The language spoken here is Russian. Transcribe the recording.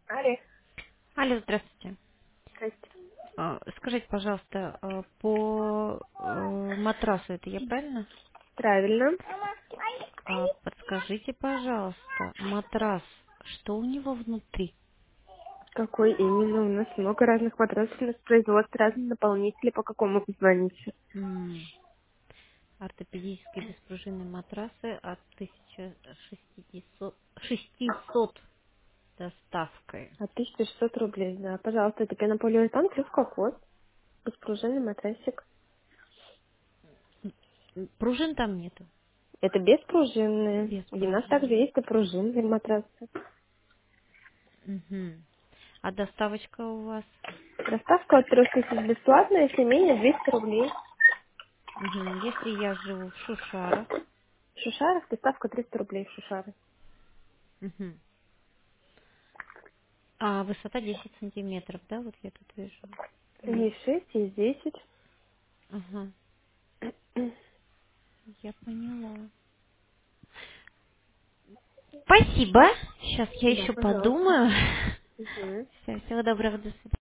Алле. Алло, здравствуйте. Здрасте. Скажите, пожалуйста, по матрасу это я правильно? Правильно. Подскажите, пожалуйста, матрас, что у него внутри? Какой именно? У нас много разных матрасов, у нас производство разные наполнители, по какому позвоните. М, Ортопедические беспружинные матрасы от 1600 доставкой. От 1600 рублей, да. Пожалуйста, это пенополиуретан плюс кокос. Беспружинный матрасик. Пружин там нету, Это беспружинные. без И у нас также пружин. есть и пружинные матрасы. Мгм. А доставочка у вас? Доставка от 3000 бесплатная, если менее 200 рублей. Мгм. Если я живу в Шушарах. В Шушарах доставка 300 рублей в Шушары. Мгм. А высота 10 сантиметров, да, вот я тут вижу. Есть. Есть 6, есть 10. Ага, я поняла. Спасибо. Сейчас я Да, еще пожалуйста. подумаю. Мгм. Всего доброго, до свидания.